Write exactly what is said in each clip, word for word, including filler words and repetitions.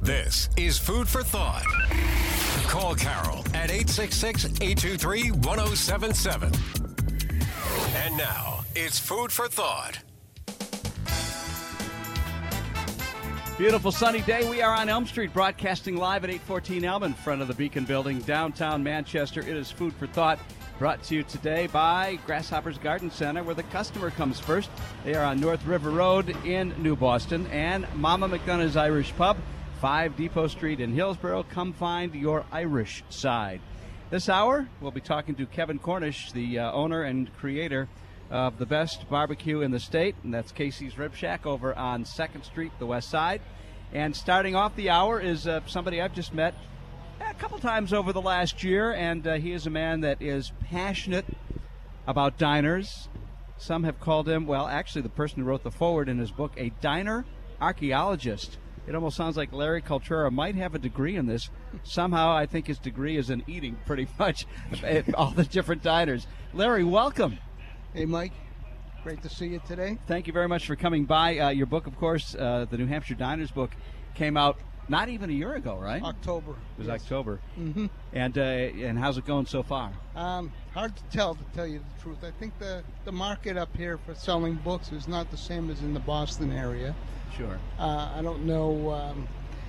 This is Food for Thought. Call Carol at eight six six, eight two three, one oh seven seven. And now, it's Food for Thought. Beautiful sunny day. We are on Elm Street, broadcasting live at eight fourteen Elm in front of the Beacon Building, downtown Manchester. It is Food for Thought, brought to you today by Grasshopper's Garden Center, where the customer comes first. They are on North River Road in New Boston, and Mama McDonough's Irish Pub, five Depot Street in Hillsborough. Come find your Irish side. This hour, we'll be talking to Kevin Cornish, the uh, owner and creator of the best barbecue in the state, and that's Casey's Rib Shack over on second Street, the west side. And starting off the hour is uh, somebody I've just met a couple times over the last year, and uh, he is a man that is passionate about diners. Some have called him, well, actually the person who wrote the foreword in his book, a diner archaeologist. It almost sounds like Larry Cultura might have a degree in this. Somehow I think his degree is in eating pretty much at all the different diners. Larry, welcome. Hey, Mike. Great to see you today. Thank you very much for coming by. Uh, your book, of course, uh, the New Hampshire Diners book, came out not even a year ago, right? October. It was yes. October. Mm-hmm. And uh, and how's it going so far? Um, hard to tell, to tell you the truth. I think the, the market up here for selling books is not the same as in the Boston area. Sure. Uh, I don't know um,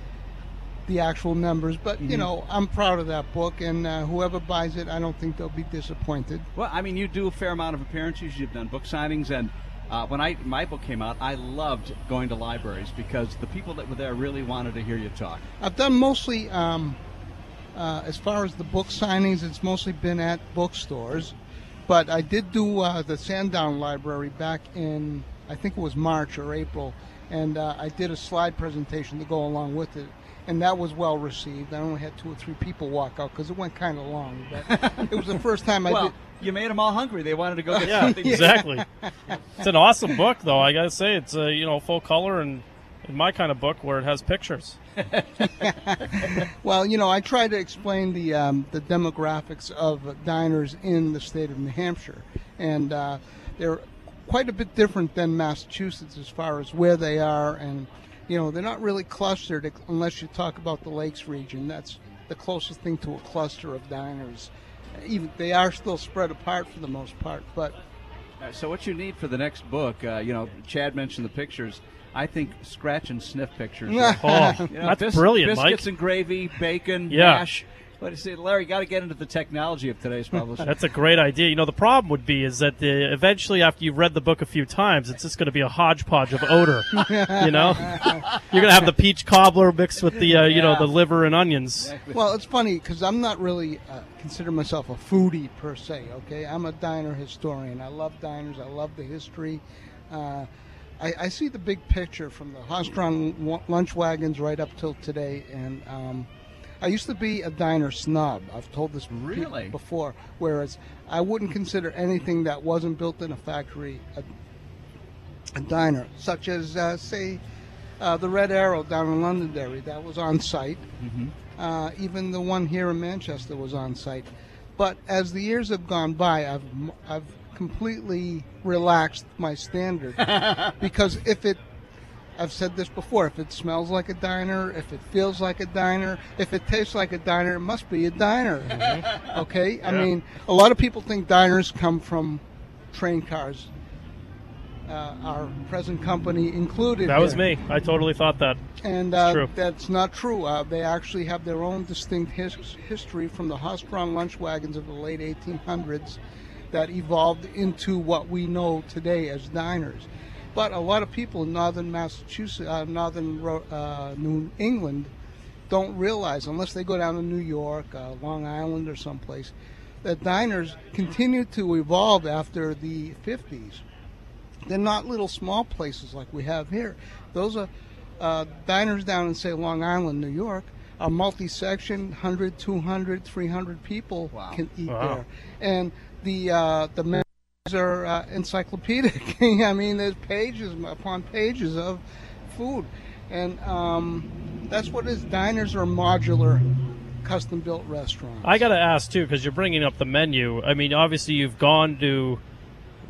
the actual numbers, but, mm-hmm. you know, I'm proud of that book, and uh, whoever buys it, I don't think they'll be disappointed. Well, I mean, you do a fair amount of appearances. You've done book signings, and uh, when I my book came out, I loved going to libraries because the people that were there really wanted to hear you talk. I've done mostly, um, uh, as far as the book signings, it's mostly been at bookstores, but I did do uh, the Sandown Library back in, I think it was March or April, and uh, I did a slide presentation to go along with it, and that was well received. I only had two or three people walk out because it went kind of long, but it was the first time I well, did. You made them all hungry. They wanted to go get yeah, something. Exactly. It's an awesome book, though. I gotta say, it's uh, you know full color and in my kind of book where it has pictures. Well, you know, I try to explain the um, the demographics of diners in the state of New Hampshire, and uh, they're quite a bit different than Massachusetts as far as where they are, and you know, they're not really clustered unless you talk about the Lakes region. That's the closest thing to a cluster of diners. Even they are still spread apart for the most part. But uh, so, what you need for the next book? Uh, you know, Chad mentioned the pictures. I think scratch and sniff pictures. Oh, you know, that's bis- brilliant, biscuits Mike. and gravy, bacon, Yeah. mash. What do you say, Larry? Got to get into the technology of today's publishing. That's a great idea. You know, the problem would be is that the, eventually, after you've read the book a few times, it's just going to be a hodgepodge of odor. You know, you're going to have the peach cobbler mixed with the, uh, you know, Yeah. the liver and onions. Exactly. well, it's funny because I'm not really uh, consider myself a foodie per se. Okay, I'm a diner historian. I love diners. I love the history. Uh, I, I see the big picture from the horse-drawn lunch wagons right up till today, and um, I used to be a diner snob. I've told this Really? pe- before, whereas I wouldn't consider anything that wasn't built in a factory a, a diner, such as, uh, say, uh, the Red Arrow down in Londonderry. That was on site. Mm-hmm. Uh, even the one here in Manchester was on site. But as the years have gone by, I've I've completely relaxed my standard because if it I've said this before, if it smells like a diner, if it feels like a diner, if it tastes like a diner, it must be a diner. Mm-hmm. Okay? I Yeah. mean, a lot of people think diners come from train cars. Uh, our present company included. That was there. me. I totally thought that. And uh, true. that's not true. Uh, they actually have their own distinct his- history from the horse-drawn lunch wagons of the late eighteen hundreds that evolved into what we know today as diners. But a lot of people in northern Massachusetts, uh, northern uh, New England, don't realize, unless they go down to New York, uh, Long Island, or someplace, that diners continued to evolve after the fifties. They're not little small places like we have here. Those are uh, diners down in, say, Long Island, New York, are multi-section, one hundred, two hundred, three hundred people Wow. can eat Wow. there. And the uh, the menus are uh, encyclopedic. I mean, there's pages upon pages of food. And um, that's what it is. Diners are modular, custom-built restaurants. I got to ask, too, because you're bringing up the menu. I mean, obviously, you've gone to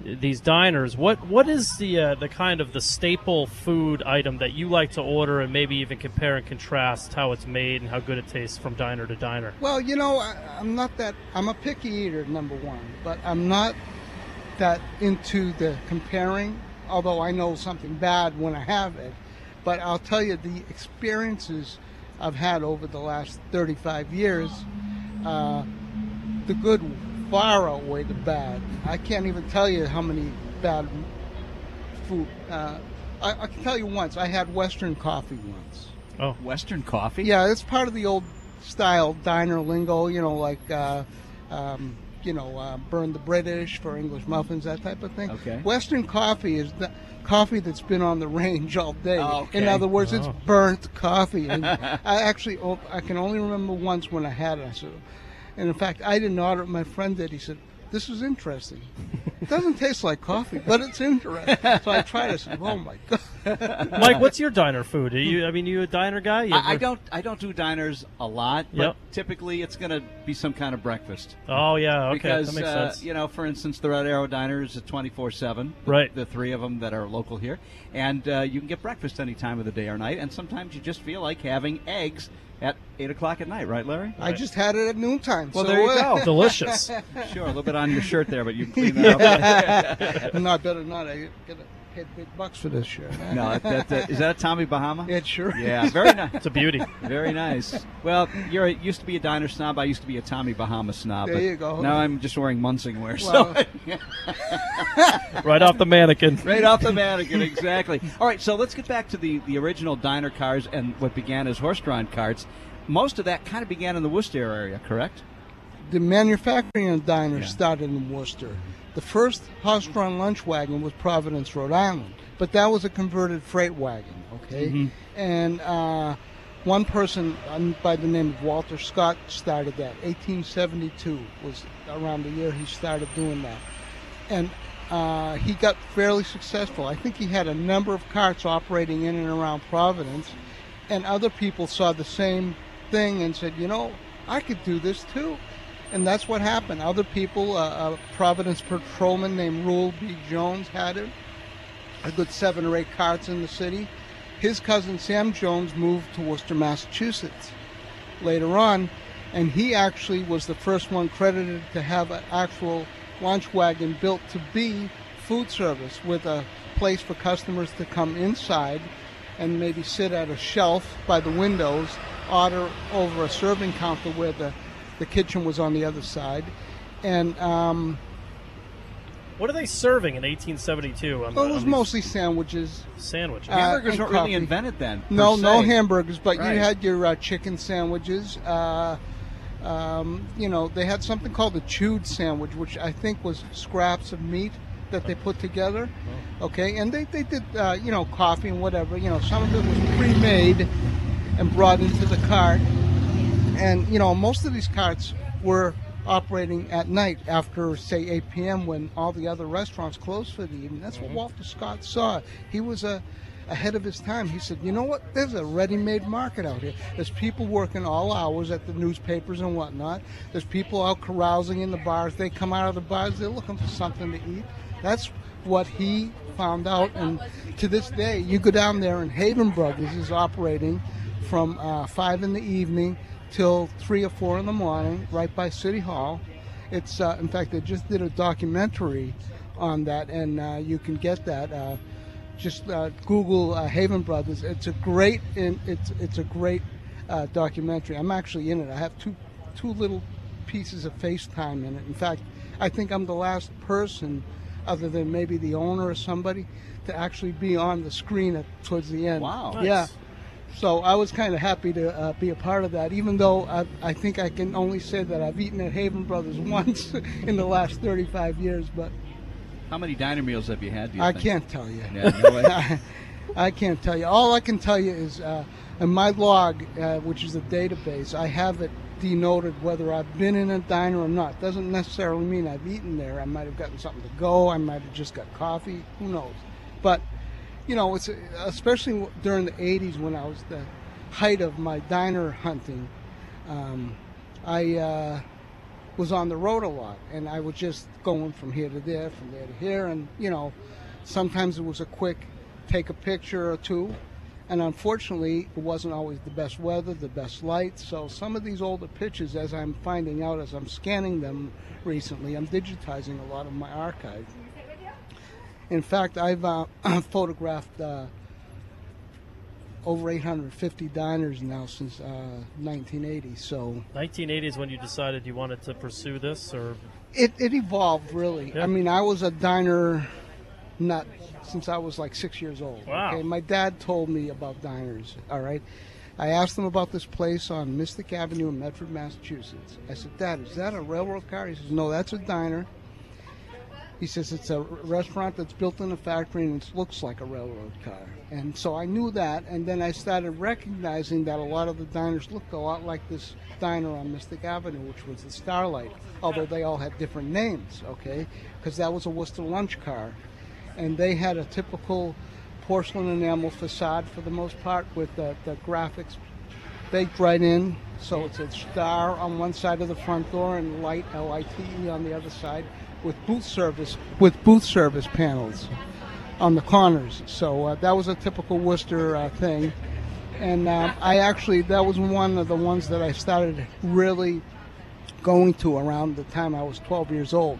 these diners, what what is the uh, the kind of the staple food item that you like to order, and maybe even compare and contrast how it's made and how good it tastes from diner to diner? Well, you know, I, I'm not that. I'm a picky eater, number one, but I'm not that into the comparing. Although I know something bad when I have it, but I'll tell you the experiences I've had over the last thirty-five years, uh, the good far outweigh the bad. I can't even tell you how many bad food. Uh, I, I can tell you once. I had Western coffee once. Oh, Western coffee? Yeah, it's part of the old style diner lingo. You know, like uh, um, you know, uh, burn the British for English muffins, that type of thing. Okay. Western coffee is the coffee that's been on the range all day. Oh, okay. In other words, Oh. it's burnt coffee. And I actually, oh, I can only remember once when I had it. I said, and in fact, I didn't order it. My friend did. He said, "This is interesting. It doesn't taste like coffee, but it's interesting." So I tried it. I said, "Oh my god!" Mike, what's your diner food? Are you, I mean, you a diner guy? You I, I ever- don't. I don't do diners a lot, but Yep. typically it's going to be some kind of breakfast. Oh yeah, okay, Because that makes uh, sense. you know, for instance, the Red Arrow Diner is at twenty-four seven. Right. The three of them that are local here, and uh, you can get breakfast any time of the day or night. And sometimes you just feel like having eggs at eight o'clock at night, right, Larry? I just had it at noontime. Well, so, there you uh, go. Delicious. Sure, a little bit on your shirt there, but you can clean that up. No, I better not. I get paid big bucks for this shirt. No, that, that, is that a Tommy Bahama? It sure Yeah, very nice. It's a beauty. Very nice. Well, you're used to be a diner snob. I used to be a Tommy Bahama snob. There but you go. Now I'm just wearing Munsingwear. Well- so Right off the mannequin. right off the mannequin, exactly. All right, so let's get back to the, the original diner cars and what began as horse-drawn carts. Most of that kind of began in the Worcester area, correct? The manufacturing of diners Yeah. started in Worcester. The first horse-drawn lunch wagon was Providence, Rhode Island, but that was a converted freight wagon, okay? Mm-hmm. And uh, one person um, by the name of Walter Scott started that. eighteen seventy-two was around the year he started doing that. And uh, he got fairly successful. I think he had a number of carts operating in and around Providence, and other people saw the same thing and said, you know, I could do this too. And that's what happened. Other people, uh, a Providence patrolman named Rule B. Jones had it, a good seven or eight carts in the city. His cousin Sam Jones moved to Worcester, Massachusetts later on, and he actually was the first one credited to have an actual lunch wagon built to be food service with a place for customers to come inside and maybe sit at a shelf by the windows, order over a serving counter where the The kitchen was on the other side, and um, What are they serving in eighteen seventy-two? On well, the, it was on these mostly sandwiches. sandwiches. Uh, Hamburgers and weren't really coffee. invented then. per No, no se. hamburgers, but Right. you had your uh, chicken sandwiches. Uh, um, you know, they had something called a chewed sandwich, which I think was scraps of meat that they put together. Okay, and they, they did, uh, you know, coffee and whatever. You know, some of it was pre-made and brought into the cart. And, you know, most of these carts were operating at night after, say, eight p.m. when all the other restaurants closed for the evening. That's what Walter Scott saw. He was a, ahead of his time. He said, you know what? There's a ready-made market out here. There's people working all hours at the newspapers and whatnot. There's people out carousing in the bars. They come out of the bars. They're looking for something to eat. That's what he found out. And to this day, you go down there and Haven Brothers is operating from uh, five in the evening till three or four in the morning, right by City Hall. It's uh, in fact, they just did a documentary on that, and uh, you can get that. Uh, just uh, Google uh, Haven Brothers. It's a great, in, it's it's a great uh, documentary. I'm actually in it. I have two two little pieces of FaceTime in it. In fact, I think I'm the last person, other than maybe the owner or somebody, to actually be on the screen at, towards the end. Wow. Nice. Yeah. So I was kind of happy to uh, be a part of that, even though I, I think I can only say that I've eaten at Haven Brothers once in the last thirty-five years, but How many diner meals have you had, do you I think? can't tell you. Yeah, no way. I, I can't tell you. All I can tell you is uh, in my log, uh, which is a database, I have it denoted whether I've been in a diner or not. Doesn't necessarily mean I've eaten there. I might have gotten something to go. I might have just got coffee. Who knows? But you know, it's especially during the eighties when I was the height of my diner hunting. Um, I uh, was on the road a lot, and I was just going from here to there, from there to here, and you know, sometimes it was a quick take a picture or two, and unfortunately, it wasn't always the best weather, the best light. So some of these older pictures, as I'm finding out as I'm scanning them recently, I'm digitizing a lot of my archive. In fact, I've uh, photographed uh, over eight hundred fifty diners now since uh, nineteen eighty. So nineteen eighty is when you decided you wanted to pursue this, or it, it evolved really. Yeah. I mean, I was a diner nut since I was like six years old. Wow. Okay, my dad told me about diners. All right, I asked him about this place on Mystic Avenue in Medford, Massachusetts. I said, "Dad, is that a railroad car?" He says, "No, that's a diner." He says it's a restaurant that's built in a factory and it looks like a railroad car. And so I knew that, and then I started recognizing that a lot of the diners looked a lot like this diner on Mystic Avenue, which was the Starlight, although they all had different names, okay, because that was a Worcester lunch car. And they had a typical porcelain enamel facade for the most part with the, the graphics baked right in. So it's a star on one side of the front door and light, L I T E, on the other side, with booth service with booth service panels on the corners. So uh, that was a typical Worcester uh, thing. And uh, I actually, that was one of the ones that I started really going to around the time I was twelve years old.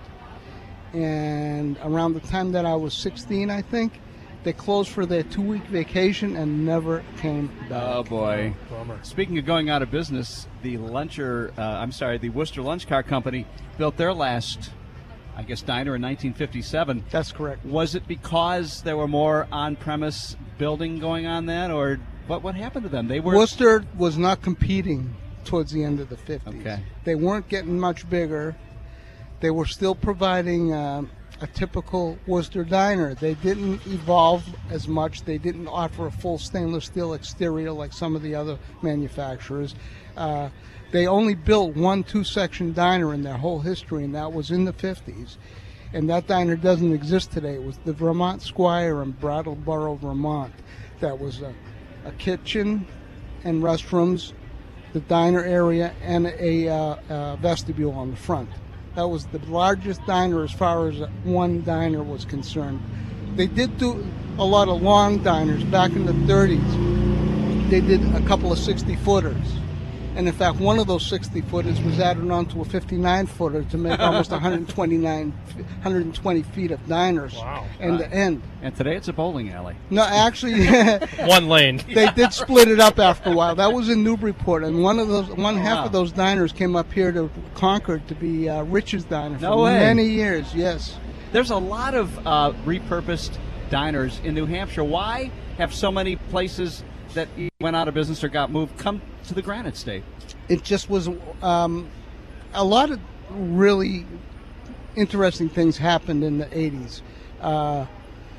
And around the time that I was sixteen, I think, they closed for their two-week vacation and never came back. Oh, boy. bummer. Speaking of going out of business, the Luncher, uh, I'm sorry, the Worcester Lunch Car Company built their last, I guess, diner in nineteen fifty-seven. That's correct. Was it because there were more on-premise building going on then, or what? What happened to them? They were Worcester was not competing towards the end of the fifties. Okay. They weren't getting much bigger. They were still providing uh, a typical Worcester diner. They didn't evolve as much. They didn't offer a full stainless steel exterior like some of the other manufacturers. Uh, they only built one two-section diner in their whole history, and that was in the fifties. And that diner doesn't exist today. It was the Vermont Squire in Brattleboro, Vermont. That was a, a kitchen and restrooms, the diner area, and a, uh, a vestibule on the front. That was the largest diner as far as one diner was concerned. They did do a lot of long diners back in the thirties. They did a couple of sixty-footers. And in fact, one of those sixty-footers was added onto a fifty-nine-footer to make almost one hundred twenty-nine, one hundred twenty feet of diners. Wow. End to end. and today it's a bowling alley. No, actually, One lane. they did split it up after a while. That was in Newburyport, and one of those, one half wow. of those diners came up here to Concord to be uh, Rich's Diner for No way. many years. Yes. There's a lot of uh, repurposed diners in New Hampshire. Why have so many places that went out of business or got moved come to the Granite State? It just was um, a lot of really interesting things happened in the eighties. Uh,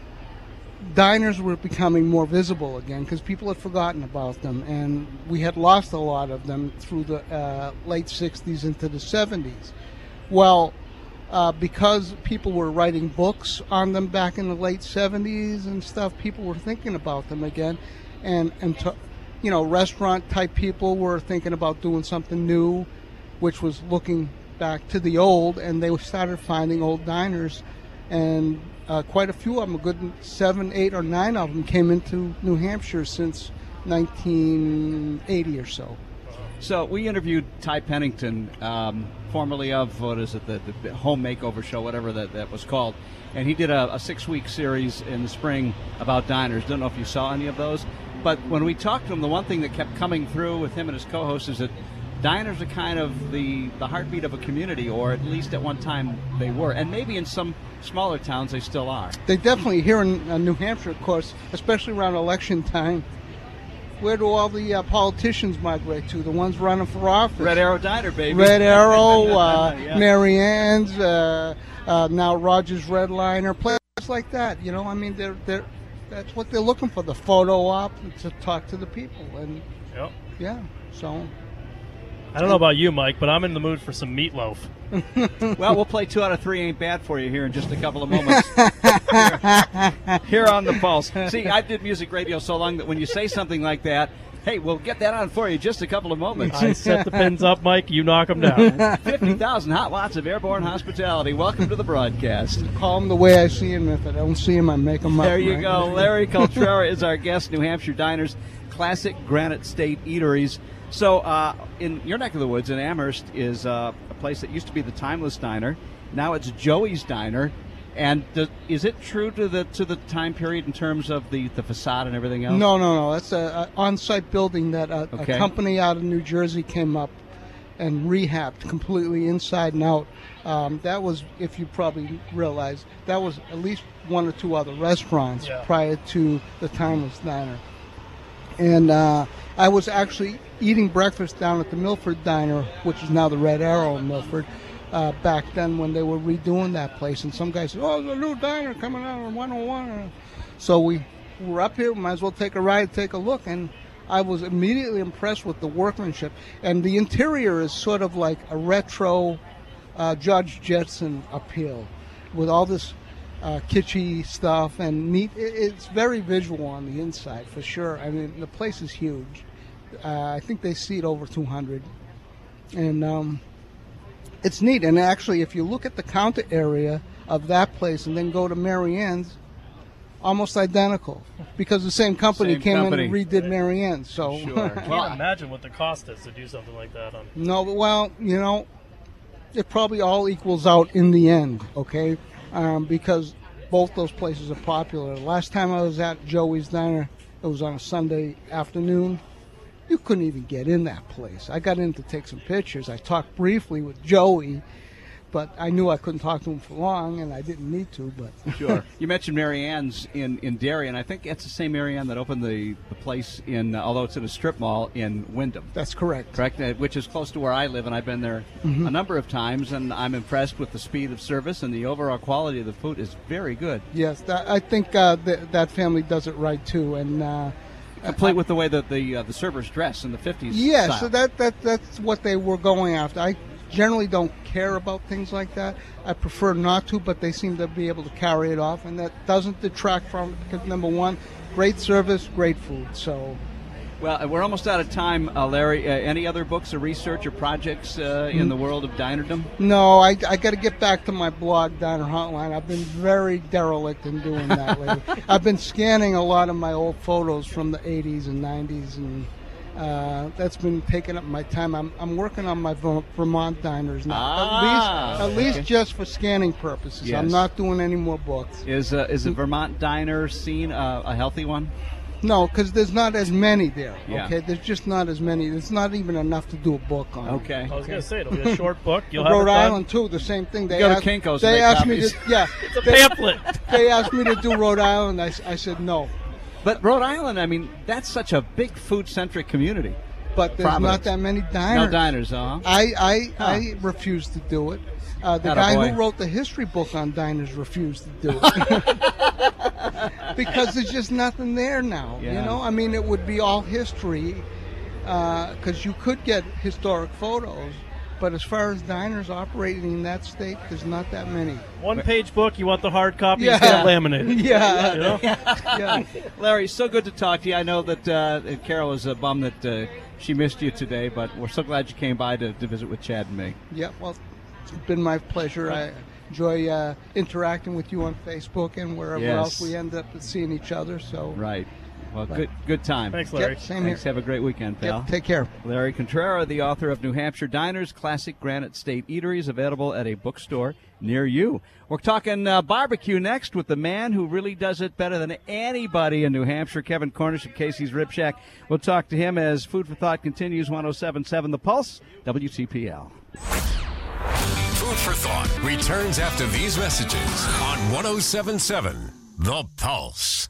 diners were becoming more visible again because people had forgotten about them, and we had lost a lot of them through the uh, late sixties into the seventies. Well, uh, because people were writing books on them back in the late seventies and stuff, people were thinking about them again, and and to, you know, restaurant type people were thinking about doing something new, which was looking back to the old, and they started finding old diners, and uh, quite a few of them, a good seven, eight, or nine of them came into New Hampshire since nineteen eighty or so. So we interviewed Ty Pennington, um, formerly of, what is it, the, the Home Makeover Show, whatever that, that was called. And he did a, a six-week series in the spring about diners. Don't know if you saw any of those. But when we talked to him, the one thing that kept coming through with him and his co-host is that diners are kind of the, the heartbeat of a community, or at least at one time they were. And maybe in some smaller towns they still are. They definitely, here in uh, New Hampshire, of course, especially around election time, where do all the uh, politicians migrate to? The ones running for office. Red Arrow Diner, baby. Red Arrow, uh, Yeah. Mary Ann's, uh, uh, now Rogers Redliner, places like that. You know, I mean, they're they're that's what they're looking for, the photo op to talk to the people, and Yep. yeah, so. I don't know about you, Mike, but I'm in the mood for some meatloaf. Well, we'll play two out of three ain't bad for you here in just a couple of moments. here, here on the Pulse. See, I did music radio so long that when you say something like that, Hey, we'll get that on for you in just a couple of moments. I set the pins up, Mike. You knock them down. fifty thousand hot watts of airborne hospitality. Welcome to the broadcast. Call them the way I see them. If I don't see them, I make them up. There you right? go. Larry Coltrera is our guest, New Hampshire Diners, classic Granite State Eateries. So uh, in your neck of the woods in Amherst is uh, a place that used to be the Timeless Diner. Now it's Joey's Diner. And does, is it true to the to the time period in terms of the, the facade and everything else? No, no, no. That's a, a on-site building that a, Okay. a company out of New Jersey came up and rehabbed completely inside and out. Um, that was, if you probably realize, that was at least one or two other restaurants Yeah. prior to the Timeless Diner. And uh, I was actually eating breakfast down at the Milford Diner, which is now the Red Arrow in Milford, uh, back then when they were redoing that place. And some guy said, oh, there's a new diner coming out on one oh one. So we were up here, might as well take a ride, take a look. And I was immediately impressed with the workmanship. And the interior is sort of like a retro uh, Judge Jetson appeal with all this uh, kitschy stuff and neat. It, it's very visual on the inside, for sure. I mean, the place is huge. Uh, I think they seat over two hundred. And um, it's neat. And actually, if you look at the counter area of that place and then go to Mary Ann's, almost identical, because the same company Same came company. in and redid Mary Ann's. So, Sure. I can't imagine what the cost is to do something like that. On no, but well, you know, it probably all equals out in the end, okay? Um, because both those places are popular. Last time I was at Joey's Diner, it was on a Sunday afternoon. You couldn't even get in that place. I got in to take some pictures. I talked briefly with Joey, but I knew I couldn't talk to him for long, and I didn't need to. But Sure. You mentioned Mary Ann's in, in Darien. I think that's the same Mary Ann that opened the, the place in, uh, although it's in a strip mall in Wyndham. that's correct. Correct, uh, which is close to where I live, and I've been there Mm-hmm. a number of times, and I'm impressed with the speed of service, and the overall quality of the food is very good. Yes, that, I think uh, th- that family does it right too, and uh, Complete with the way that the uh, the servers dress in the fifties yeah, style. so that, that that's what they were going after. I generally don't care about things like that. I prefer not to, but they seem to be able to carry it off, and that doesn't detract from it because, number one, great service, great food. So, Well, we're almost out of time, uh, Larry. Uh, any other books or research or projects uh, in the world of dinerdom? no, I, I got to get back to my blog, Diner Hotline. I've been very derelict in doing that lately. I've been scanning a lot of my old photos from the eighties and nineties, and uh, that's been taking up my time. I'm, I'm working on my Ver- Vermont diners now, Ah, at least, at least okay. just for scanning purposes. Yes. I'm not doing any more books. Is uh, is the Vermont diner scene uh, a healthy one? No, because there's not as many there. Yeah. Okay, there's just not as many. There's not even enough to do a book on. Okay. I was going to say, it'll be a short book. You'll have Rhode it done. Island too, the same thing. They Go to asked, Kinko's to They make asked copies. me to, yeah. It's a they, pamphlet. they asked me to do Rhode Island. I, s- I said no, But Rhode Island, I mean, that's such a big food-centric community. but there's Providence. not that many diners. No diners, huh? I I, Huh. I refuse to do it. Uh, the Atta guy boy. who wrote the history book on diners refused to do it because there's just nothing there now. Yeah. You know, I mean, it would be all history because you could get historic photos, but as far as diners operating in that state, there's not that many. One page book. You want the hard copy? Yeah. You get it laminated. Yeah, You know? yeah. Larry, so good to talk to you. I know that uh, Carol is a bum that uh, she missed you today, but we're so glad you came by to, to visit with Chad and me. Yeah, well, it's been my pleasure. I enjoy uh, interacting with you on Facebook and wherever Yes. else we end up seeing each other. So, Right. Well, good good time. Thanks, Yep, Larry. same Thanks. here. Have a great weekend, pal. Yep, take care. Larry Contreras, the author of New Hampshire Diners, Classic Granite State Eateries, available at a bookstore near you. We're talking uh, barbecue next with the man who really does it better than anybody in New Hampshire, Kevin Cornish of Casey's Rib Shack. We'll talk to him as Food for Thought continues, one oh seven point seven The Pulse, W T P L. Food for Thought returns after these messages on one oh seven point seven The Pulse.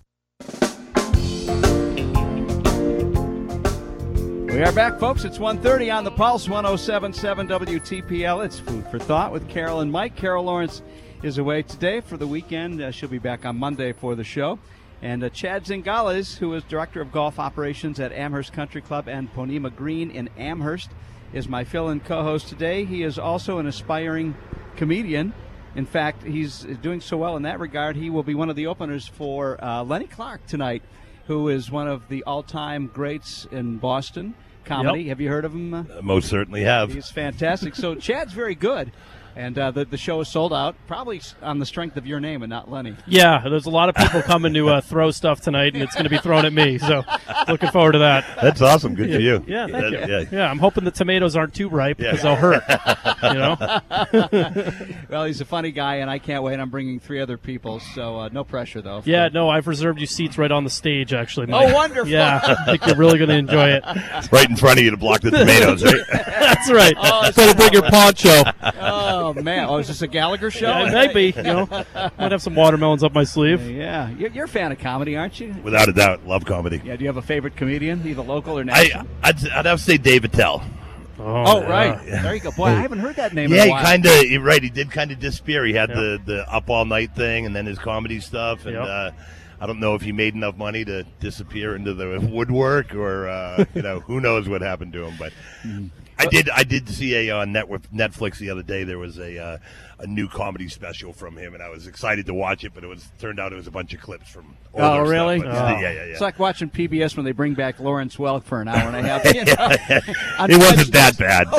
We are back, folks. It's one thirty on The Pulse, one oh seven point seven W T P L. It's Food for Thought with Carol and Mike. Carol Lawrence is away today for the weekend. Uh, she'll be back on Monday for the show. And uh, Chad Zingales, who is Director of Golf Operations at Amherst Country Club and Ponema Green in Amherst, is my fill-in co-host today. He is also an aspiring comedian. In fact, he's doing so well in that regard, he will be one of the openers for uh, Lenny Clark tonight who is one of the all-time greats in Boston comedy. Yep. Have you heard of him? Uh, Most certainly have. He's fantastic. So Chad's very good. And uh, the, the show is sold out, probably on the strength of your name and not Lenny. Yeah, there's a lot of people coming to uh, throw stuff tonight, and it's going to be thrown at me. So looking forward to that. That's awesome. Good for you. Yeah, thank That- you. yeah. Yeah, I'm hoping the tomatoes aren't too ripe because they'll hurt. You know? Well, he's a funny guy, and I can't wait. I'm bringing three other people, so uh, no pressure, though. Yeah, no, I've reserved you seats right on the stage, actually. Mike. Oh, wonderful. Yeah, I think you're really going to enjoy it. Right in front of you to block the tomatoes, right? That's right. Oh, Better bring your poncho. Oh, man. Oh, is this a Gallagher show? Yeah, it might be. You know, might have some watermelons up my sleeve. Yeah. You're, you're a fan of comedy, aren't you? Without a doubt, love comedy. Yeah. Do you have a favorite comedian, either local or I, national? I'd, I'd have to say David Tell. Oh, yeah. right. There you go. Boy, I haven't heard that name Yeah, in a he while. kind of right. He did kind of disappear. He had Yeah. the, the up all night thing, and then his comedy stuff. And Yep. uh, I don't know if he made enough money to disappear into the woodwork, or uh, you know, who knows what happened to him. But I did I did see a on net with Netflix the other day. There was a uh, a new comedy special from him, and I was excited to watch it. But it was turned out it was a bunch of clips from. Oh, older stuff. really? But, Oh. yeah, yeah, yeah. It's like watching P B S when they bring back Lawrence Welk for an hour and a half. You know? It wasn't that bad.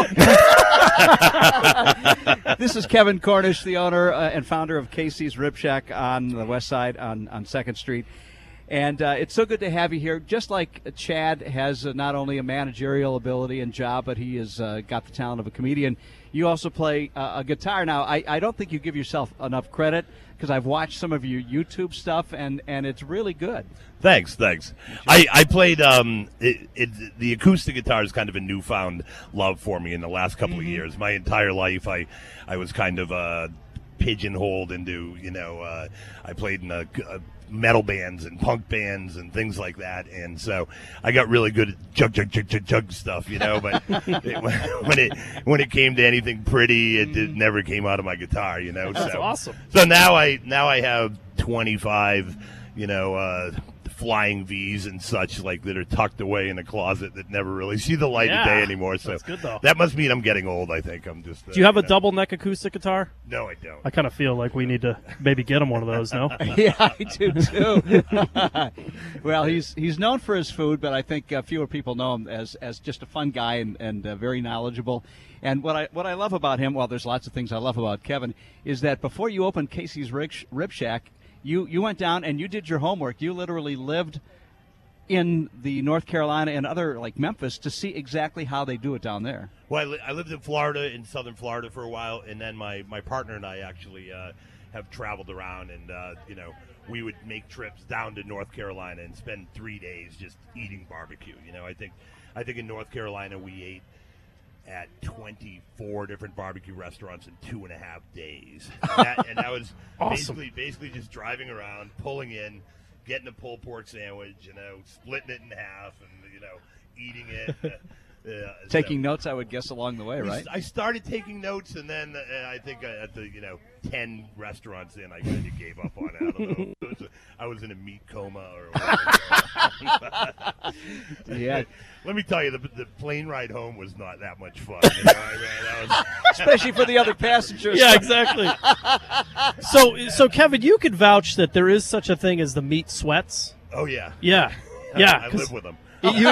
This is Kevin Cornish, the owner uh, and founder of Casey's Rib Shack on the west side on, on second Street. And uh, it's so good to have you here. Just like Chad has uh, not only a managerial ability and job, but he has uh, got the talent of a comedian. You also play uh, a guitar. Now, I, I don't think you give yourself enough credit because I've watched some of your YouTube stuff, and, and it's really good. Thanks, thanks. I, I played um it, it the acoustic guitar is kind of a newfound love for me in the last couple Mm-hmm. of years. My entire life, I I was kind of uh, pigeonholed into you know uh, I played in a, a metal bands and punk bands and things like that, and so I got really good at jug jug jug jug jug stuff, you know. But it, when it when it came to anything pretty, it did, never came out of my guitar, you know. That's so, awesome. So now I now I have twenty-five, you know, uh, flying V's and such like that are tucked away in a closet that never really see the light Yeah. of day anymore. So That's good, though. that must mean I'm getting old. I think I'm just. Uh, Do you have a know. double neck acoustic guitar? No, I don't. I kind of feel like we need to maybe get him one of those, no? Yeah, I do too. Well, he's he's known for his food, but I think uh, fewer people know him as as just a fun guy and and uh, very knowledgeable. And what I what I love about him, well, there's lots of things I love about Kevin, is that before you opened Casey's Rib, Rib Shack, you you went down and you did your homework. You literally lived in the North Carolina and other like Memphis to see exactly how they do it down there. Well, I, li- I lived in Florida, in southern Florida, for a while, and then my, my partner and I actually uh, have traveled around, and uh, you know, we would make trips down to North Carolina and spend three days just eating barbecue. You know, I think I think in North Carolina we ate at twenty-four different barbecue restaurants in two and a half days, and that, and that was Awesome. basically basically just driving around, pulling in, getting a pulled pork sandwich, you know, splitting it in half, and you know, eating it. Uh, uh, Taking so- notes, I would guess, along the way, right? I started taking notes, and then uh, I think uh, at the you know ten restaurants in, I kind of gave up on it. I don't know. It was a, I was in a meat coma or whatever. Yeah. Let me tell you, the, the plane ride home was not that much fun. You know, I mean, that was, Especially for the other passengers. Yeah, exactly. so, so Kevin, you could vouch that there is such a thing as the meat sweats. oh yeah, Yeah, yeah. I 'cause live with them. you,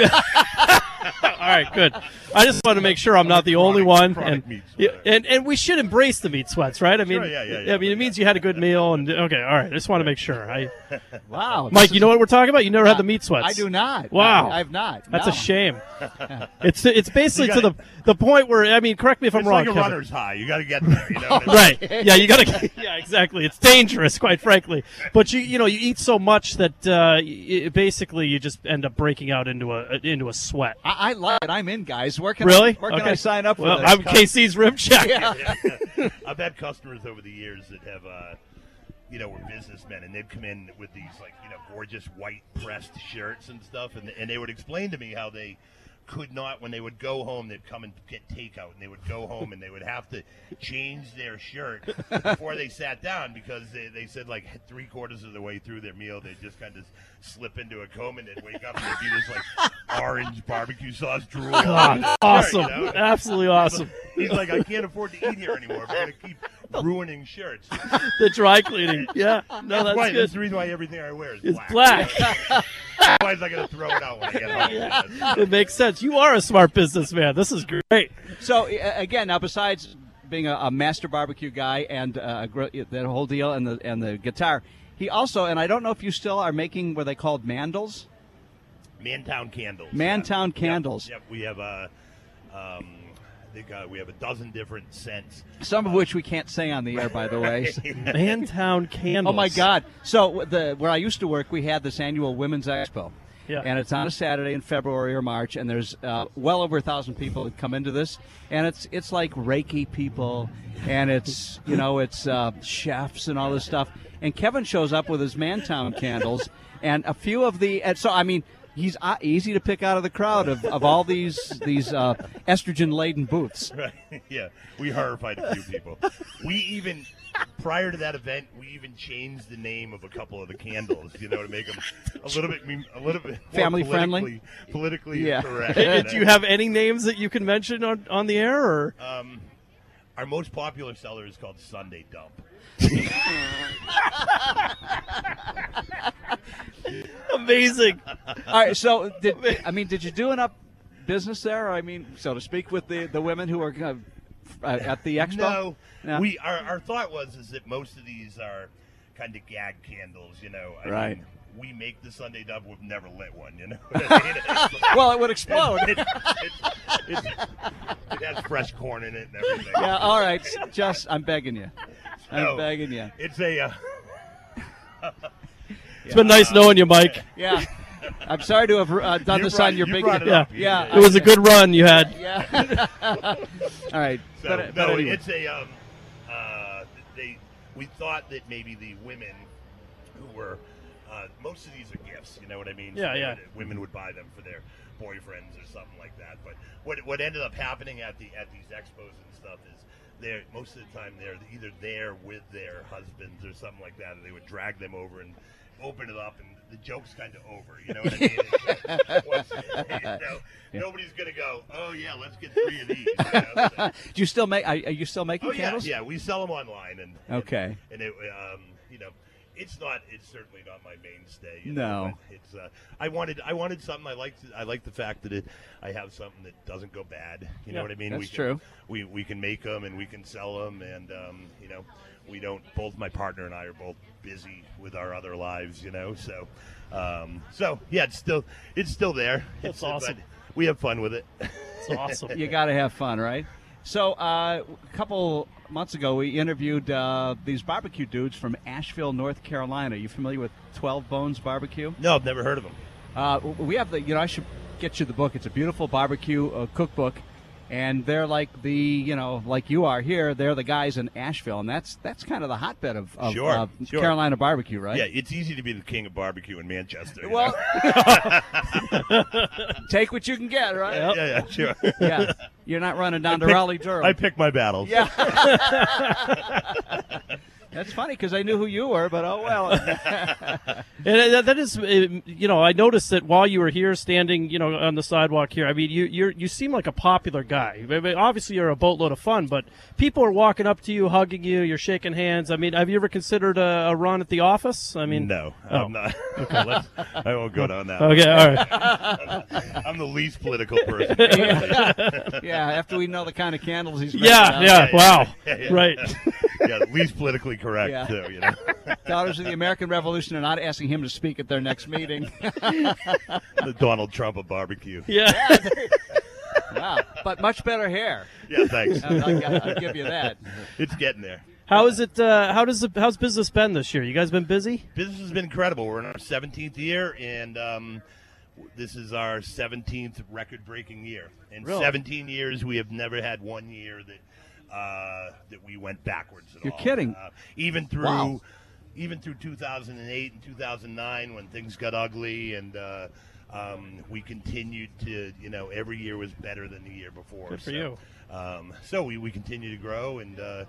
all right, good. I just want to make sure I'm not the only Chronic- one, chronic and, meat yeah, sweat. and and we should embrace the meat sweats, right? I mean, Sure, yeah, yeah, yeah. I mean, it means you had a good meal, and okay, all right. I just want to make sure. I, Wow. Mike, this you is- know what we're talking about? You never had the meat sweats. I do not. Wow. I, I've not. That's no. a shame. It's it's basically You to the gotta- the point where I mean, correct me if I'm It's wrong. like a Kevin. runner's high. You got to get there. You know. Right. Yeah, you got to. Yeah, exactly. It's dangerous, quite frankly. But you, you know, you eat so much that uh, y- basically you just end up breaking out into a into a sweat. I, I love it. I'm in, guys. Where can Really? I, where can Okay. I sign up for Well, this? I'm K C's Rib Shack. I've had customers over the years that have, uh, you know, were businessmen, and they'd come in with these, like, you know, gorgeous white pressed shirts and stuff, and, and they would explain to me how they could not, when they would go home, they'd come and get takeout, and they would go home and they would have to change their shirt before they sat down because they, they said, like, three quarters of the way through their meal, they'd just kind of slip into a coma and they'd wake up and there'd be this, like, orange barbecue sauce drool. on God, their shirt, awesome. you know? Absolutely awesome. He's like, I can't afford to eat here anymore. We're going to keep ruining shirts. The dry cleaning. Yeah. No, that's Right, good. that's the reason why everything I wear is It's black. black. Otherwise, I'm going to throw it out when I get home. Yeah. It makes sense. You are a smart businessman. This is great. So uh, again, now besides being a, a master barbecue guy and uh, gr- that whole deal and the and the guitar, he also, and I don't know if you still are making what they called mandals. Mantown candles. Mantown Yep. candles. Yep. Yep. We have a, um, I think uh, we have a dozen different scents. Some of which we can't say on the air, by the way. Mantown candles. Oh my God! So the where I used to work, we had this annual Women's Expo. Yeah. And it's on a Saturday in February or March, and there's uh, well over a thousand people that come into this, and it's it's like Reiki people, and it's you know it's uh, chefs and all this stuff. And Kevin shows up with his Mantown candles, and a few of the and so I mean he's uh, easy to pick out of the crowd of, of all these these uh, estrogen laden booths. Right. Yeah. We horrified a few people. We even, prior to that event, we even changed the name of a couple of the candles, you know, to make them a little bit, a little bit more Family friendly? politically- Politically Yeah. correct. Hey, do you have any names that you can mention on, on the air? Or Um, our most popular seller is called Sunday Dump. amazing. All right, so did I mean did you do enough business there? I mean, so to speak, with the, the women who were uh, at the expo. No, No? we our, our thought was is that most of these are kind of gag candles, you know. I Right. mean, we make the Sunday Dump. We've never lit one, you know. It's- Well, it would explode. it, it, it, it has fresh corn in it and everything. Yeah, all right. Just, I'm begging you. I'm So, begging you. It's a. Uh, It's been nice knowing you, Mike. Yeah. I'm sorry to have uh, done you this brought- on your you big. brought it Yeah. up. Yeah. It was a good run you had. Yeah. All right. So, but, but no, anyway. it's a. Um, uh, they. We thought that maybe the women who were. Uh, most of these are gifts, you know what I mean? Yeah, they yeah. would- women would buy them for their boyfriends or something like that. But what what ended up happening at the at these expos and stuff is they're most of the time they're either there with their husbands or something like that, and they would drag them over and open it up, and the joke's kind of over. You know what I mean? It's like, once- you know, nobody's gonna go, oh yeah, let's get three of these. You know? So- Do you still make? Are, are you still making oh yeah, candles? yeah, we sell them online, and and- Okay. and, it, um, you know. It's not. It's certainly not my mainstay. You No. know, but it's. Uh, I wanted. I wanted something. I liked. I like the fact that it. I have something that doesn't go bad. You know Yeah, what I mean? that's we can, true. We we can make them and we can sell them, and um, you know, we don't. Both my partner and I are both busy with our other lives. You know, so, um, so yeah, it's still it's still there. That's it's, uh, awesome. But we have fun with it. It's awesome. You got to have fun, right? So uh, a couple months ago, we interviewed uh, these barbecue dudes from Asheville, North Carolina. You familiar with twelve Bones Barbecue? No, I've never heard of them. Uh, we have the, you know, I should get you the book. It's a beautiful barbecue uh, cookbook, and they're like the, you know, like you are here. They're the guys in Asheville, and that's that's kind of the hotbed of, of Sure, uh, sure. Carolina barbecue, right? Yeah, it's easy to be the king of barbecue in Manchester. you Well, know? take what you can get, right? Yep. yeah, yeah, sure. Yeah, you're not running down to Pick- Raleigh, Durham. I pick my battles. Yeah. That's funny because I knew who you were, but oh well. And that- that is, uh, you know, I noticed that while you were here, standing, you know, on the sidewalk here. I mean, you you you seem like a popular guy. I mean, obviously, you're a boatload of fun, but people are walking up to you, hugging you, you're shaking hands. I mean, have you ever considered a, a run at the office? I mean, No, Oh. I'm not. Okay, let's, I won't go down that. Okay, all right. I'm the least political person. Yeah, after we know the kind of candles he's making Yeah, out yeah, yeah, wow, yeah, yeah. right. Yeah, least politically correct Yeah. too. You know, Daughters of the American Revolution are not asking him to speak at their next meeting. the Donald Trump of barbecue. Yeah. Wow, but much better hair. Yeah, thanks. I'll, I'll, I'll give you that. It's getting there. How is it? Uh, how does the, how's business been this year? You guys been busy? Business has been incredible. We're in our seventeenth year, and um, this is our seventeenth record-breaking year. In Really? seventeen years, we have never had one year that uh, that we went backwards at You're all. kidding. Uh, even through Wow. even through two thousand eight and two thousand nine, when things got ugly, and uh, um, we continued to, you know, every year was better than the year before. Good for so, you. Um, so we, we continue to grow, and uh,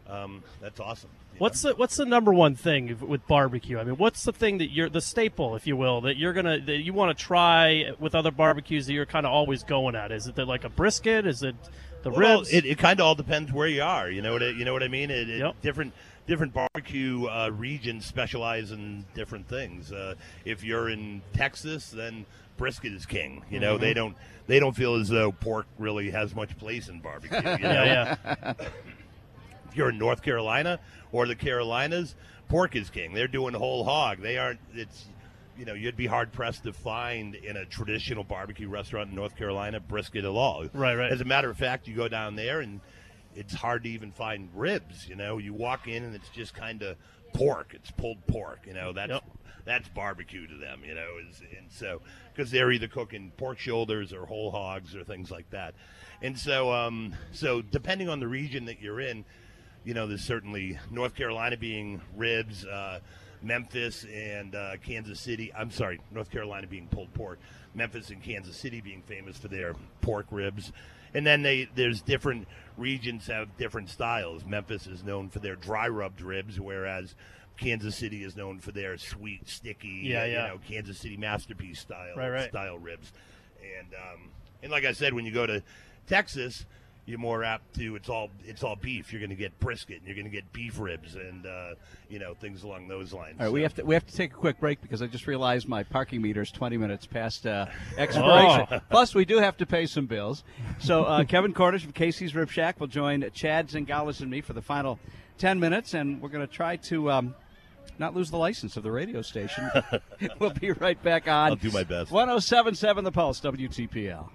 um, that's awesome. What's the what's the number one thing with barbecue? I mean, what's the thing that you're the staple, if you will, that you're gonna that you want to try with other barbecues that you're kind of always going at? Is it the, like a brisket? Is it the well, ribs? It, it kind of all depends where you are. You know what I, you know what I mean? It, it, Yep. Different different barbecue uh, regions specialize in different things. Uh, if you're in Texas, then brisket is king. You know, Mm-hmm. they don't they don't feel as though pork really has much place in barbecue. You know? yeah, yeah. If you're in North Carolina or the Carolinas, pork is king. They're doing whole hog. They aren't. It's you know you'd be hard pressed to find in a traditional barbecue restaurant in North Carolina brisket at all. Right, right. As a matter of fact, you go down there and it's hard to even find ribs. You know, you walk in and it's just kind of pork. It's pulled pork. You know, that's Yep. that's barbecue to them. You know, is and so because they're either cooking pork shoulders or whole hogs or things like that. And so, um, so depending on the region that you're in, you know, there's certainly North Carolina being ribs, uh, Memphis and uh, Kansas City. I'm sorry, North Carolina being pulled pork, Memphis and Kansas City being famous for their pork ribs. And then they there's different regions have different styles. Memphis is known for their dry rubbed ribs, whereas Kansas City is known for their sweet, sticky, Yeah, uh, yeah. you know, Kansas City masterpiece style Right, right. style ribs. And um, and like I said, when you go to Texas, you're more apt to it's all it's all beef. You're going to get brisket, and you're going to get beef ribs, and uh, you know things along those lines. All right, we So- have to we have to take a quick break because I just realized my parking meter is twenty minutes past uh, expiration. Oh. Plus, we do have to pay some bills. So uh, Kevin Cornish from Casey's Rib Shack will join Chad Zingales and me for the final ten minutes, and we're going to try to um, not lose the license of the radio station. We'll be right back on. I'll do my best. one oh seven point seven The Pulse, W T P L.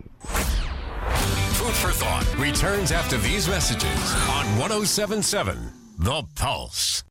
Food for Thought returns after these messages on one oh seven point seven The Pulse.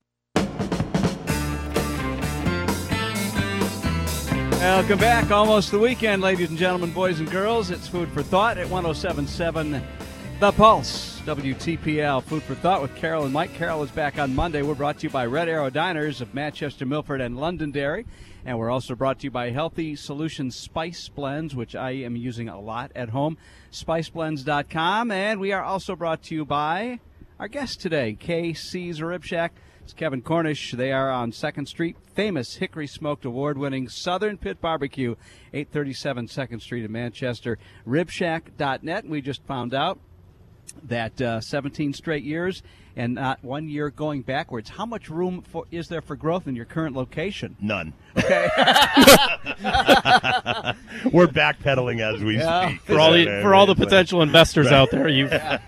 Welcome back. Almost the weekend, ladies and gentlemen, boys and girls. It's Food for Thought at one oh seven point seven The Pulse, W T P L. Food for Thought with Carol and Mike. Carol is back on Monday. We're brought to you by Red Arrow Diners of Manchester, Milford, and Londonderry. And we're also brought to you by Healthy Solutions Spice Blends, which I am using a lot at home, spice blends dot com. And we are also brought to you by our guest today, K C's Rib Shack. It's Kevin Cornish. They are on second Street. Famous Hickory Smoked award-winning Southern Pit Barbecue, eight thirty-seven second Street in Manchester. rib shack dot net. We just found out that uh, seventeen straight years and not one year going backwards. How much room for, is there for growth in your current location? None. Okay. We're backpedaling as we Yeah. speak. For all the Yeah, for all the right. potential investors out there, you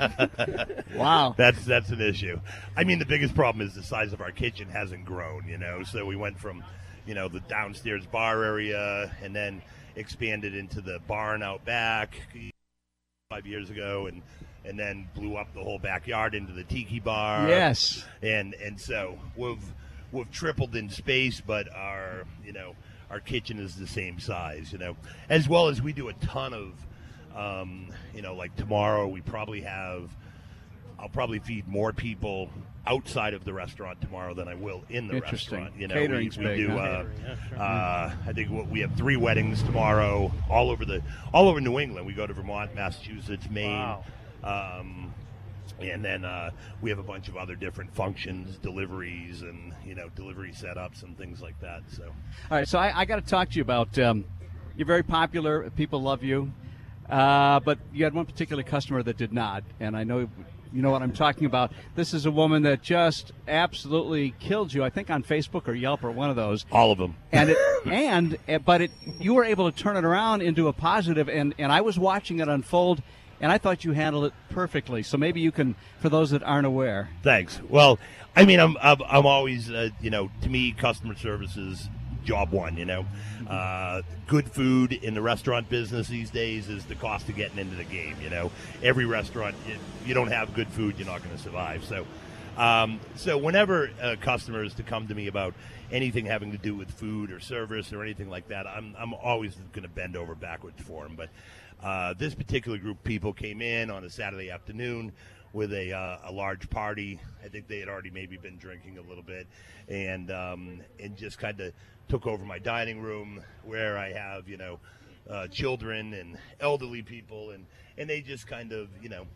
Wow. That's that's an issue. I mean, the biggest problem is the size of our kitchen hasn't grown. You know, so we went from, you know, the downstairs bar area and then expanded into the barn out back five years ago, and and then blew up the whole backyard into the tiki bar. Yes. and and so we've we've tripled in space, but our you know our kitchen is the same size. You know, as well as we do a ton of. Um, you know, like tomorrow we probably have, I'll probably feed more people outside of the restaurant tomorrow than I will in the Interesting. restaurant. You know, Catering's we, we big, do. huh? Uh, uh, I think what, we have three weddings tomorrow, all over the, all over New England. We go to Vermont, Massachusetts, Maine, Wow. um, and then uh, we have a bunch of other different functions, deliveries, and you know, delivery setups and things like that. So, All right, so I, I got to talk to you about, um, you're very popular. People love you. Uh, but you had one particular customer that did not, and I know you know what I'm talking about. This is a woman that just absolutely killed you, I think on Facebook or Yelp or one of those. all of them. And it, and uh, but it you were able to turn it around into a positive, and, and I was watching it unfold, and I thought you handled it perfectly. So maybe you can, for those that aren't aware. Thanks. Well, I mean, I'm I'm, I'm always, uh, you know, to me, customer service is job one. You know, uh, good food in the restaurant business these days is the cost of getting into the game. You know, every restaurant, if you don't have good food, you're not going to survive. So, um, so whenever uh, customers to come to me about anything having to do with food or service or anything like that, I'm I'm always going to bend over backwards for them. But uh, this particular group of people came in on a Saturday afternoon with a uh, a large party. I think they had already maybe been drinking a little bit, and um, and just kind of took over my dining room where I have you know uh, children and elderly people, and and they just kind of you know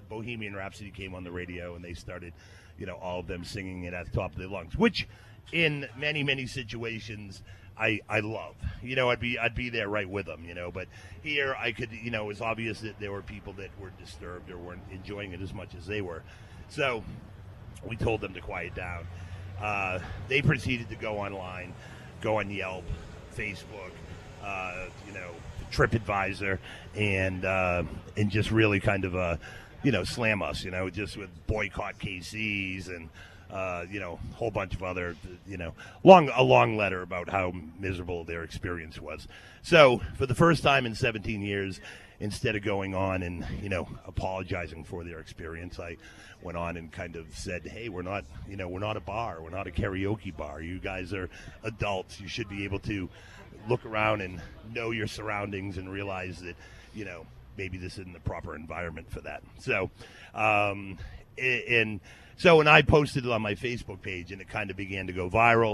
Bohemian Rhapsody came on the radio, and they started, you know, all of them singing it at the top of their lungs, which in many, many situations I, I love. You know, I'd be I'd be there right with them, you know. But here I could, you know, it was obvious that there were people that were disturbed or weren't enjoying it as much as they were. So we told them to quiet down. Uh, they proceeded to go online, go on Yelp, Facebook, uh, you know, TripAdvisor, and uh, and just really kind of, uh, you know, slam us, you know, just with boycott K C's and, uh, you know, a whole bunch of other, you know, long a long letter about how miserable their experience was. So for the first time in seventeen years, instead of going on and, you know, apologizing for their experience, I went on and kind of said, hey, we're not, you know, we're not a bar. We're not a karaoke bar. You guys are adults. You should be able to look around and know your surroundings and realize that, you know, maybe this isn't the proper environment for that. So, um, and so when I posted it on my Facebook page and it kind of began to go viral,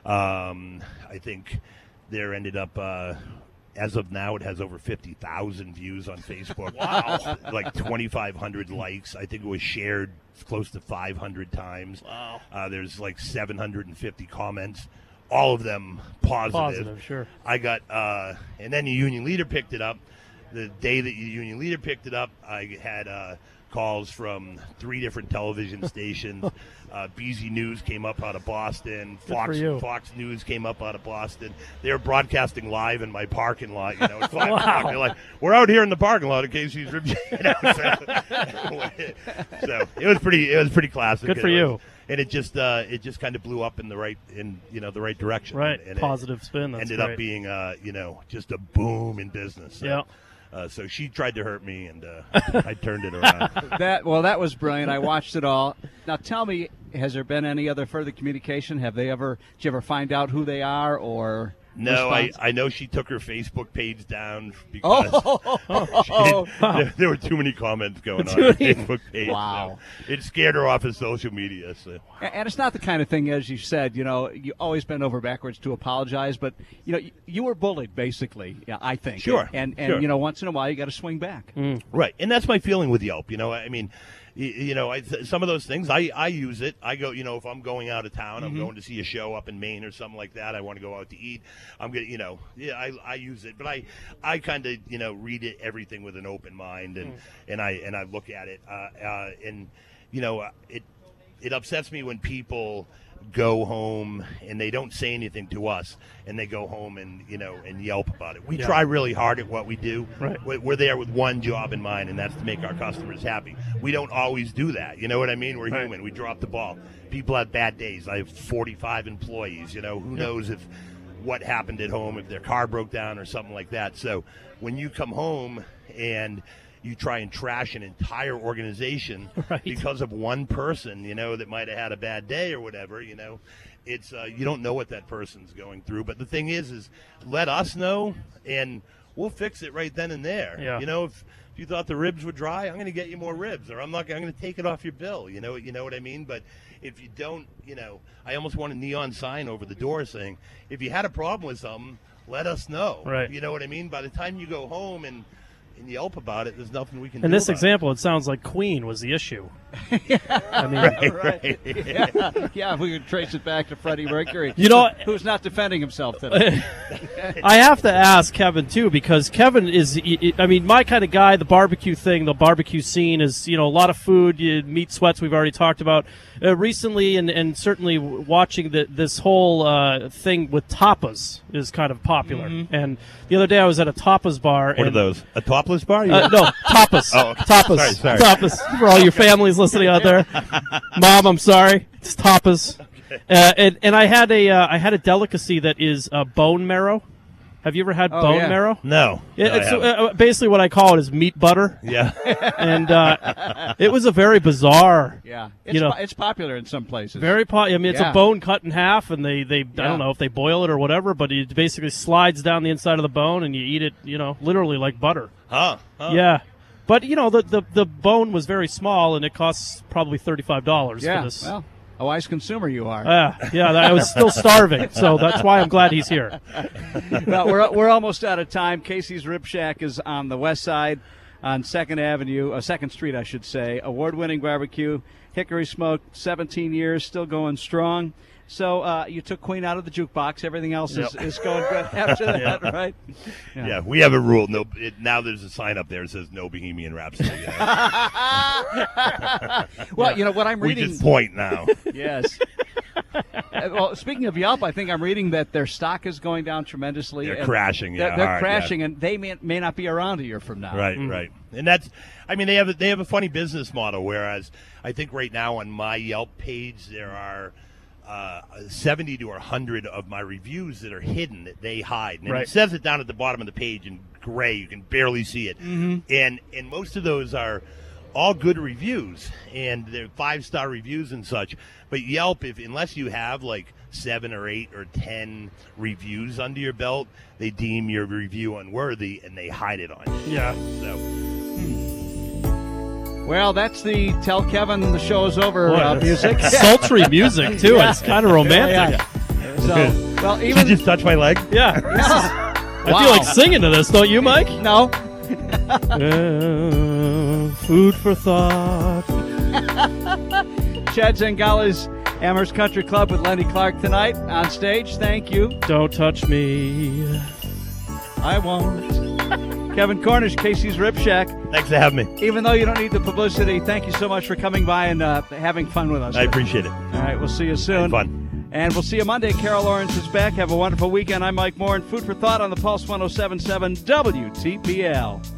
um, I think there ended up, uh, as of now, it has over fifty thousand views on Facebook. Wow. Like twenty-five hundred likes. I think it was shared close to five hundred times. Wow. Uh, there's like seven hundred fifty comments, all of them positive. Positive, sure. I got, uh, and then the union leader picked it up. The day that the union leader picked it up, I had uh, calls from three different television stations. Uh, B Z News came up out of Boston. Good Fox for you. Fox News came up out of Boston. They were broadcasting live in my parking lot. You know, at five Wow. o'clock. They're like, "We're out here in the parking lot in case he's ripped." You know, so, so it was pretty. It was pretty classic. Good for It you. was- and it just uh, it just kind of blew up in the right in you know the right direction. Right. And it Positive spin. That's ended great. up being uh, you know just a boom in business. So, Yeah. Uh, so she tried to hurt me, and uh, I turned it around. That well, that was brilliant. I watched it all. Now, tell me, has there been any other further communication? Have they ever? Did you ever find out who they are or? No, I, response? I know she took her Facebook page down because Oh, she didn't- there, there were too many comments going on her Facebook page. Wow. So it scared her off of social media. So. And and it's not the kind of thing, as you said, you know, you always bend over backwards to apologize, but, you know, you, you were bullied, basically, yeah, I think. Sure, And, and sure. you know, once in a while, you got to swing back. Right, and that's my feeling with Yelp. You know, I mean, you, you know, I, th- some of those things, I, I use it. I go, you know, if I'm going out of town, I'm going to see a show up in Maine or something like that. I want to go out to eat. I'm gonna, you know, yeah, I, I use it, but I, I kind of, you know, read it everything with an open mind, and, and I and I look at it, uh, uh, and you know, uh, it it upsets me when people go home and they don't say anything to us, and they go home and you know and Yelp about it. We Yeah. try really hard at what we do. Right. We're we're there with one job in mind, and that's to make our customers happy. We don't always do that. You know what I mean? We're Right. human. We drop the ball. People have bad days. I have forty-five employees. You know, who knows if what happened at home, if their car broke down or something like that. So when you come home and you try and trash an entire organization Right. because of one person, you know, that might have had a bad day or whatever, you know, it's uh, you don't know what that person's going through. But the thing is, is let us know, and we'll fix it right then and there. Yeah. You know, if, if you thought the ribs were dry, I'm going to get you more ribs, or I'm not. I'm going to take it off your bill. You know, you know what I mean. But if you don't, you know, I almost want a neon sign over the door saying, if you had a problem with something, let us know. Right. You know what I mean. By the time you go home and and Yelp about it, there's nothing we can In do. this about example, it sounds like Queen was the issue. I mean, it. Right. yeah, yeah, if we could trace it back to Freddie Mercury. You know- who's not defending himself today. I have to ask Kevin too, because Kevin is, I mean, my kind of guy. The barbecue thing, the barbecue scene is, you know, a lot of food, you, meat sweats. We've already talked about uh, recently, and, and certainly watching the, this whole uh, thing with tapas is kind of popular. And the other day I was at a tapas bar. What and, are those? A topless bar? You- Uh, no, tapas. Oh, okay. Tapas. Sorry, sorry. Tapas. For all your families listening out there. Mom, I'm sorry. It's tapas. Uh, and, and I had a uh, I had a delicacy that is uh, bone marrow. Have you ever had Oh, bone yeah. marrow? No. It- No, I it's haven't. uh, basically what I call it is meat butter, yeah. and uh, it was a very bizarre, Yeah, it's, You know- po- it's popular in some places. very. Po- I mean, it's Yeah. a bone cut in half, and they, they I Yeah. don't know if they boil it or whatever, but it basically slides down the inside of the bone, and you eat it, you know, literally like butter. Huh. huh. Yeah, but you know the, the the bone was very small, and it costs probably thirty five dollars Yeah, for this. well, a wise consumer you are. Yeah, yeah, I was still starving, so that's why I'm glad he's here. well, we're we're almost out of time. Casey's Rib Shack is on the west side on Second Avenue, uh, Second Street, I should say. Award-winning barbecue, Hickory Smoke, seventeen years, still going strong. So uh, you took Queen out of the jukebox. Everything else is, Yep. is going good after that, Yeah. right? Yeah. we have a rule. No, it, now there's a sign up there that says no Bohemian Rhapsody. Well, you know what I'm we reading. just point now. Yes. Uh, well, speaking of Yelp, I think I'm reading that their stock is going down tremendously. They're and crashing, yeah, They're, they're hard, crashing, yeah. and they may, may not be around a year from now. Right, right. And that's, I mean, they have a, they have a funny business model. Whereas I think right now on my Yelp page there are uh, seventy to a hundred of my reviews that are hidden that they hide, and Right. it says it down at the bottom of the page in gray. You can barely see it, mm-hmm. and and most of those are all good reviews, and they're five star reviews and such. But Yelp, if unless you have like seven or eight or ten reviews under your belt, they deem your review unworthy and they hide it on you. Yeah. So Well, that's the Tell Kevin the show is over Boy, uh, that's music. sultry music, too. Yeah. It's kind of romantic. Yeah, yeah. So, well, Did even you just touch my leg? Yeah. I Wow. feel like singing to this, don't you, Mike? no. Uh, food for thought. Chad Zangala's Amherst Country Club with Lenny Clark tonight on stage. Thank you. Don't touch me. I won't. Kevin Cornish, Casey's Rib Shack. Thanks for having me. Even though you don't need the publicity, thank you so much for coming by and uh, having fun with us. I appreciate it. All right, we'll see you soon. Had fun. And we'll see you Monday. Carol Lawrence is back. Have a wonderful weekend. I'm Mike Moore, and Food for Thought on the Pulse one oh seven point seven W T P L.